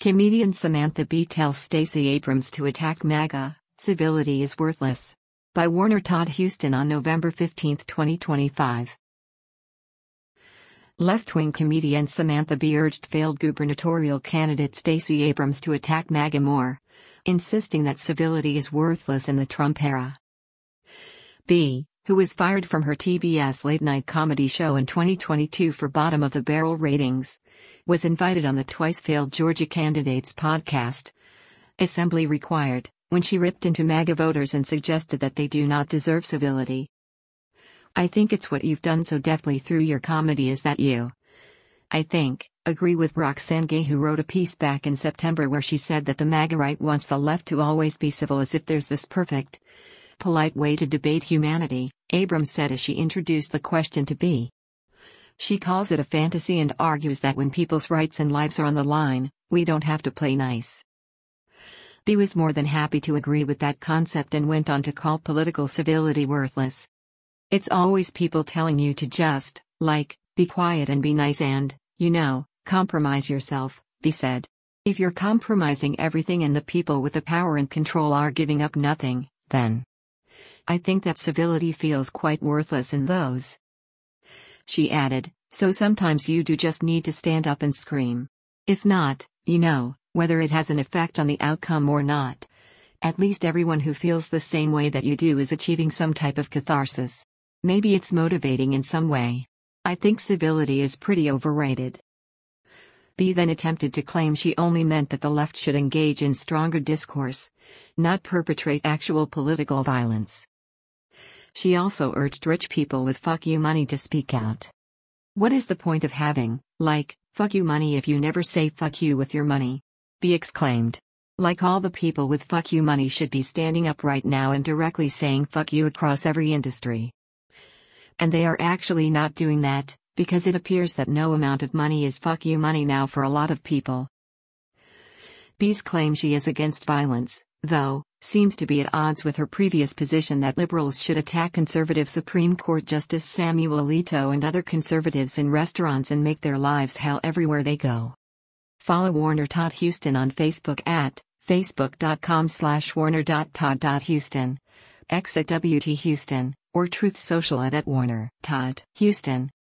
Comedian Samantha Bee tells Stacey Abrams to attack MAGA, "Civility is worthless." By Warner Todd Huston on November 15, 2025. Left-wing comedian Samantha Bee urged failed gubernatorial candidate Stacey Abrams to attack MAGA more, insisting that civility is worthless in the Trump era. Bee, who was fired from her TBS late-night comedy show in 2022 for bottom-of-the-barrel ratings, was invited on the twice-failed Georgia candidate's podcast, Assembly Required, when she ripped into MAGA voters and suggested that they do not deserve civility. "I think it's what you've done so deftly through your comedy is that you, agree with Roxane Gay, who wrote a piece back in September where she said that the MAGA right wants the left to always be civil, as if there's this perfect, polite way to debate humanity," Abrams said as she introduced the question to Bee. She calls it a fantasy and argues that when people's rights and lives are on the line, we don't have to play nice. Bee was more than happy to agree with that concept and went on to call political civility worthless. "It's always people telling you to just, be quiet and be nice and, compromise yourself," Bee said. "If you're compromising everything and the people with the power and control are giving up nothing, then I think that civility feels quite worthless in those." She added, "So sometimes you do just need to stand up and scream. If not, whether it has an effect on the outcome or not, at least everyone who feels the same way that you do is achieving some type of catharsis. Maybe it's motivating in some way. I think civility is pretty overrated." Bee then attempted to claim she only meant that the left should engage in stronger discourse, not perpetrate actual political violence. She also urged rich people with "fuck you money" to speak out. "What is the point of having, fuck you money if you never say fuck you with your money?" Bee exclaimed. All the people with fuck you money should be standing up right now and directly saying fuck you across every industry. And they are actually not doing that, because it appears that no amount of money is fuck you money now for a lot of people. Bee's claim she is against violence, though, seems to be at odds with her previous position that liberals should attack conservative Supreme Court Justice Samuel Alito and other conservatives in restaurants and make their lives hell everywhere they go. Follow Warner Todd Huston on Facebook at facebook.com/warner.todd.huston, X at WT Huston, or Truth Social at @Warner Todd Huston.